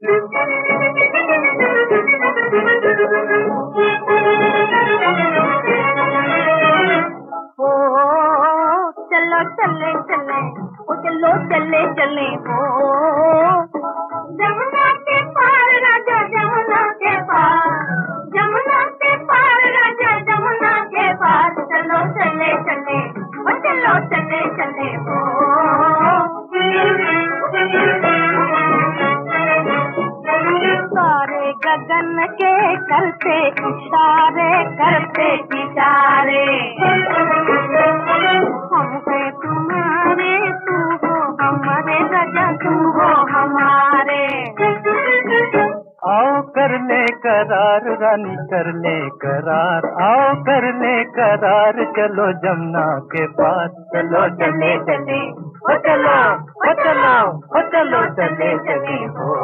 ओ चलो चले चले, ओ चलो चले चले, ओ जमुना के पार राजा जमुना के पार, जमुना के पार राजा जमुना के पार, चलो चले चले, ओ चलो चले चले, सारे गगन के करते इशारे, करते इशारे, हम हैं तुम्हारे, तू हो हमारे राजा, तू हो हमारे। आओ कर ले करार रानी, कर ले करार, आओ कर ले करार, चलो जमुना के पार, चलो चले चले, ओ चलो ओ चलो ओ चलो चले चले,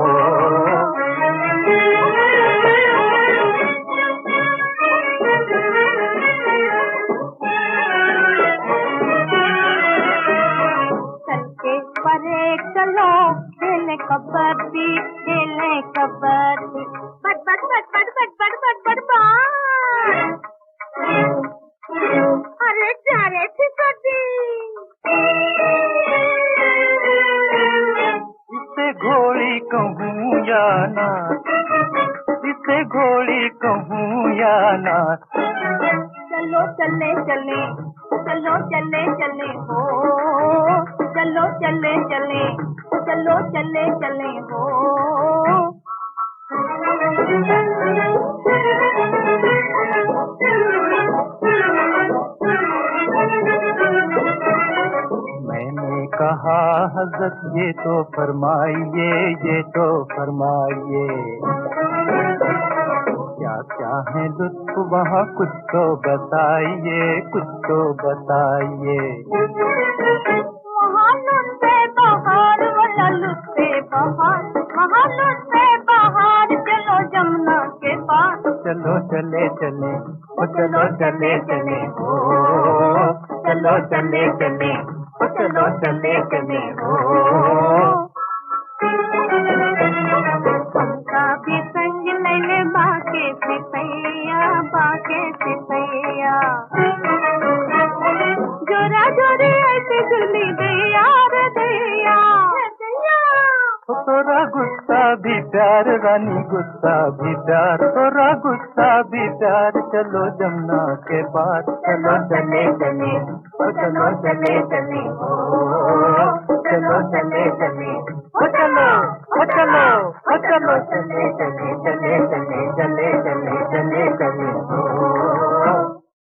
परे चलो खेले कबड्डी, खेले kabaddi, but but but but but but but but but, अरे जा रे फिसड्डी, इसे घोड़ी कहूँ या नाच, इसे घोड़ी कहूँ या नाच, चलो चले चले, चलो चले चले, हो चलो चले चले, चलो चले चले, हो मैंने कहा हज़रत ये तो फरमाइए, ये तो फरमाइए, क्या क्या है लुत्फ वहाँ कुछ तो बताइए, कुछ तो बताइए। वहाँ लुत्फ़े बहार वाला लुत्फ़े बहार, वहाँ लुत्फ़े बहार, चलो जमुना के पार, चलो चले चले, ओ चलो चले चले, ओ चलो चले चले, ओ चलो चले चले, हमका भी संग ले बाके सिपैया, बाके सिपैया, जोरा जोरे ऐसे जुल्मी दे यार दैया, तोरा गुस्सा भी प्यार रानी, गुस्सा भी प्यार, तोरा गुस्सा भी प्यार, चलो जमुना के पार, चलो चले चले, ओ चलो चले चले, ओ चलो चले चले, ओ चलो ओ चलो ओ चलो चले चले चले चले।